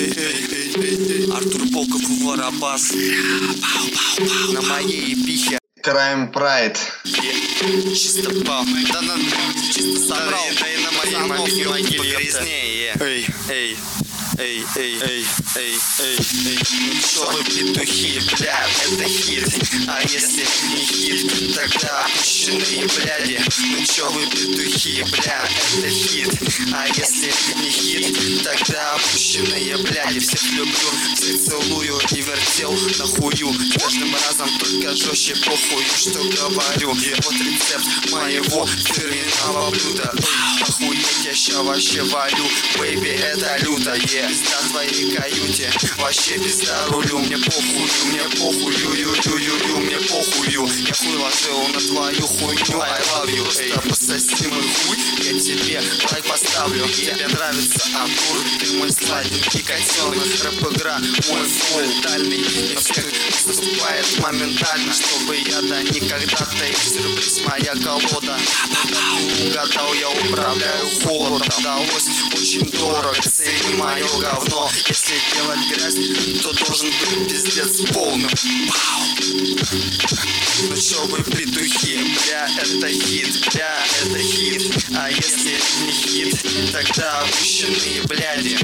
Артур Волков, Воробас. На моей эпихе. Crime Pride. Чисто пал. Да на чисто собрал. Да и на моей могиле погрязнее. Эй, ну чё вы, петухи, бля, это хит. А если не хит, тогда опущенные бляди. Ну чё вы, петухи, бля, это хит. А если не хит, тогда опущенные бляди. Всех люблю, всех целую и вертел на хую. Каждым разом только жестче похуй, что говорю. И вот рецепт моего фирменного блюда. Охуеть, я ща вообще валю. Бэйби, это люто, пизда в твоей каюте. Вообще пизда рулю. Мне похую, мне похую. Я хуй ложил на твою хуйню. I love you, просто пососи мой хуй. Я тебе лайк поставлю. Тебе нравится Артур, ты мой сладенький котенок. Рэп-игра, мой флоу тотальный. И всех наступает моментально. Чтобы я да никогда-то и сюрприз моя колода. Угадал, я управляю холодом. Далось очень дорого, цени мое говно. Если делать грязь, то должен быть пиздец полным. Ну чё вы, петухи, бля, это хит, бля, это хит. А если не хит, тогда опущенные бляди.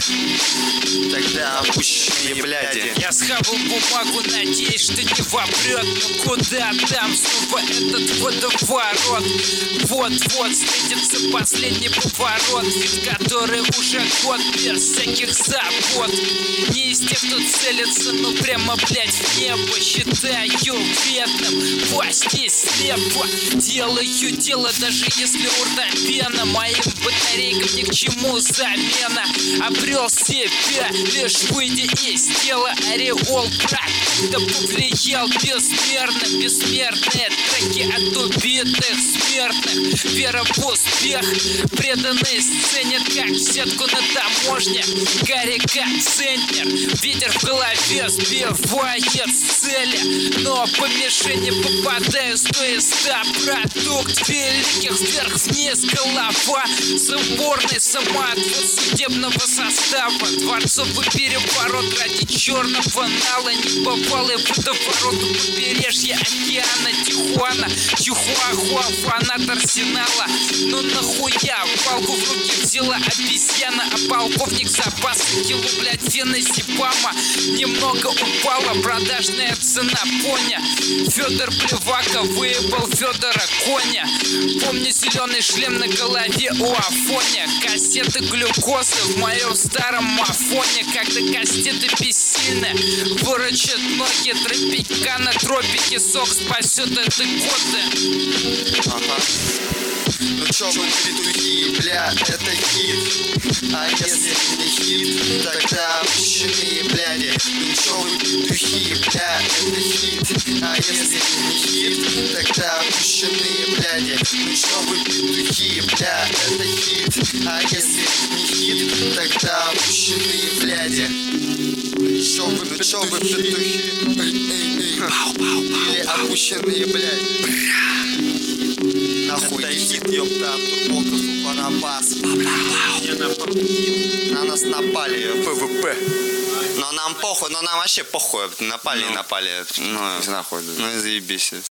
Тогда опущенные бляди. Я схавал бумагу, надеюсь, что не вопрет. Но куда там снова этот водоворот? Вот-вот встретится последний поворот, ведь который уже год без всяких забот. Не из тех, кто целится, но прямо, блять, в небо. Считаю бедным, власти слепо. Делаю дело, даже если урна пена. Моим батарейкам ни к чему замена. Обрел себя, лишь выйдя из тела. Ореол практика повлиял безмерно. Бессмертные треки от убитых смертных. Вера в успех, преданные сцене, как сетку на таможне. Гарри как центнер, ветер в голове сбивает с цели. Но по мишени попадаю, стоя 100. Продукт великих вверх-вниз голова. Заборный самоотвод судебного состава. Дворцовый переворот ради черного нала. Небывалый водоворот у побережья океана. Тихуана, Чихуахуа, фанат Арсенала. Ну нахуя, палку в руки взяла обезьяна. А полковник запасы кило, блядь, феназепама. Немного упала продажная цена поня. Федор Плевака выебал Федора Коня. Помню зеленый шлем на голове у Афоня. Кассеты глюкозы в моем старом мафоне. Когда кассеты бессильны, выручат ноги. Тропикана, тропики, сок спасет это годы. Ага. Ну чё вы, петухи, бля, это хит. А если не хит, тогда опущенные бляди. Ну чё вы, петухи, бля, это хит. А если не хит, тогда опущенные бляди. Ну чё вы, петухи, бля, это хит. А если не хит, тогда опущенные бляди. Ну чё вы, петухи, или опущенные бляди. Нахуй хит, ёпта, Артур Волков, Воробас. На нас напали, ПВП. Но нам похуй, но нам вообще похуй. Напали. Ну, нахуй. Ну и заебись.